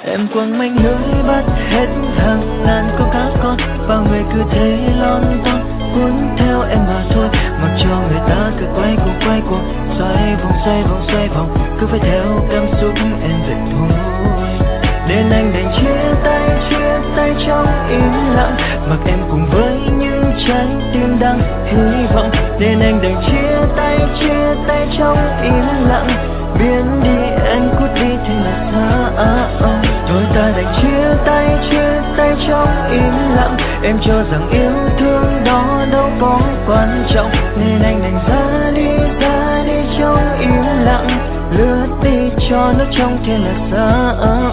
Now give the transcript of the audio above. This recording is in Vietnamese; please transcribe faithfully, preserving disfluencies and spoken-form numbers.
Em quăng manh lưới bắt hết hàng ngàn con cá con, và người cứ thế lon ton cuốn theo em mà thôi. Mặc cho người ta cứ quay cuồng quay cuồng, xoay vòng xoay vòng xoay vòng, cứ phải theo cảm xúc em vậy thôi. Nên anh đành chia tay chia tay trong im lặng, mặc em cùng với những trái tim đang hy vọng. Nên anh đành chia tay chia tay trong im lặng, biến đi anh cút đi thế là sao? Thôi ta đành chia tay chia tay trong im lặng, em cho rằng yêu thương đó đâu có quan trọng. Nên anh đành ra đi ra đi trong im lặng, lướt đi cho nó trong thế là sao?